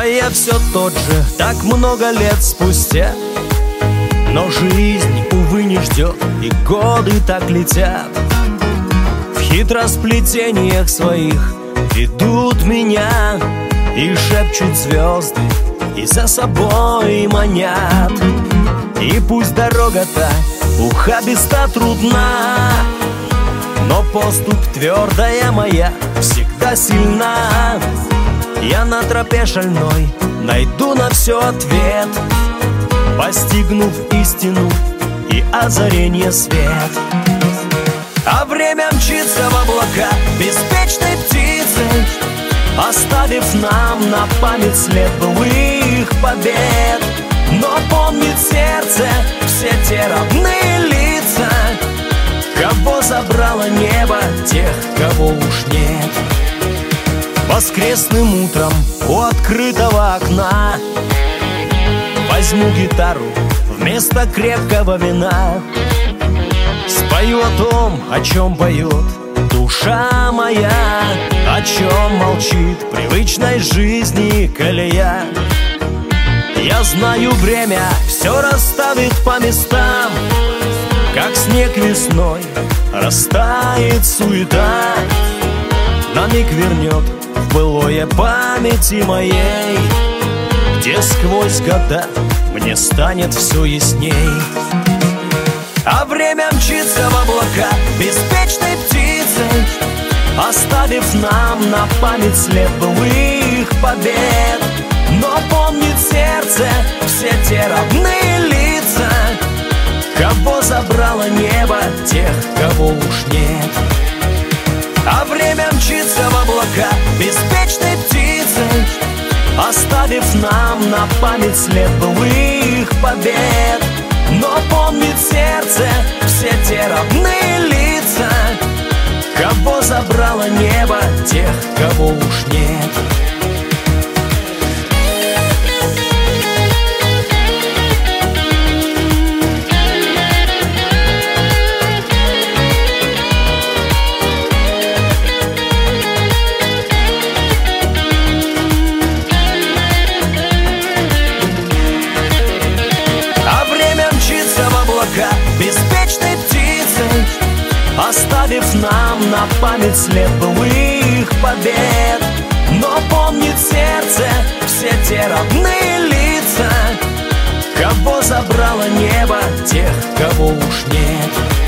я все тот же, так много лет спустя. Но жизнь, увы, не ждет, и годы так летят. В хитросплетениях своих ведут меня, и шепчут звезды, и за собой манят. И пусть дорога-то ухабиста трудна, но поступь твердая моя всегда сильна. Я на тропе шальной найду на все ответ, постигнув истину и озаренье свет. А время мчится в облака беспечной птицей, оставив нам на память след былых побед. Но помнит сердце все те родные лица, кого забрало небо, тех, кого уж нет. Воскресным утром у открытого окна возьму гитару вместо крепкого вина, спою о том, о чем поет душа моя, о чем молчит привычной жизни колея. Я знаю, время все расставит по местам, как снег весной растает суета. На миг вернет в былое памяти моей, где сквозь года мне станет все ясней. А время мчится в облака беспечной птицей, оставив нам на память след былых побед. Но помнит сердце все те родные лица, кого забрало небо, тех, кого уж нет. А время мчится в облака беспечной птицей, оставив нам на память след былых побед. Но помнит сердце все те родные лица, кого забрало небо, тех, кого уж нет. Беспечной птицей, оставив нам на память след былых побед. Но помнит сердце все те родные лица, кого забрало небо, тех, кого уж нет.